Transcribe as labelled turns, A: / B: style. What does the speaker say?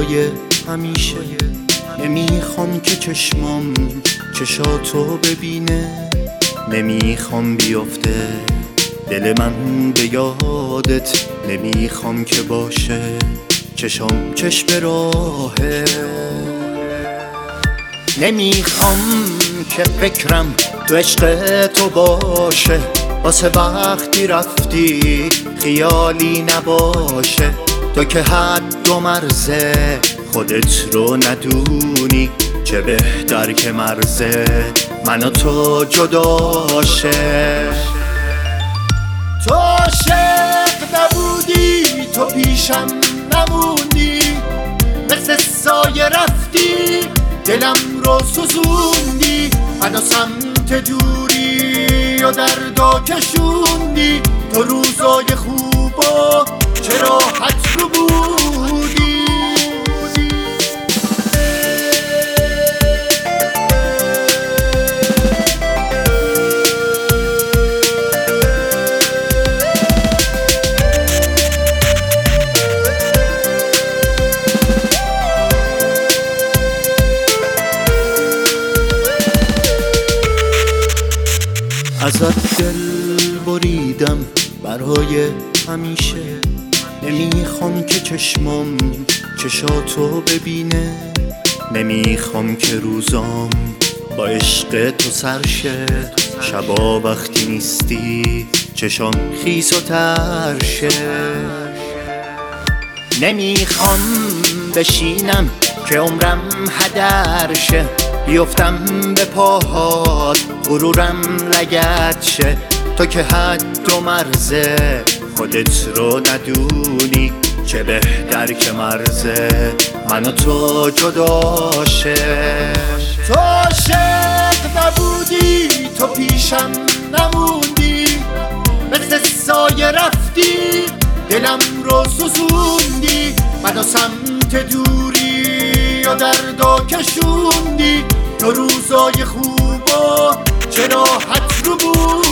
A: برای همیشه. نمیخوام که چشمام چشاتو ببینه، نمیخوام بیفته دل من به یادت، نمیخوام که باشه چشام چشم راهه. نمیخوام که فکرم تو عشق تو باشه، واسه وقتی رفتی خیالی نباشه. تو که حد و مرزه خودت رو ندونی، چه بهتر که مرزه من و تو جداشه. تو عاشق نبودی، تو پیشم نموندی، مثل سایه رفتی دلم رو سوزوندی. منو سمت دوری و دردا کشوندی، تو روزای خوبا چه راحت رو بودی. ازت دل بریدم برای همیشه، نمیخوام که چشمام چشاتو ببینه، نمیخوام که روزام با عشق تو سرشه. شبا وقتی نیستی چشام خیس و ترشه. نمیخوام بشینم که عمرم هدر شه، بیفتم به پاهات غرورم لگد شه. تو که حد و مرزه خودت رو ندونی، چه بهتر که مرزه من و تو جداشه. تو عاشق نبودی، تو پیشم نموندی، مثل سایه رفتی دلم رو سوزوندی. منو سمت دوری و دردا کشوندی، تو روزای خوبا چه راحت رو بود.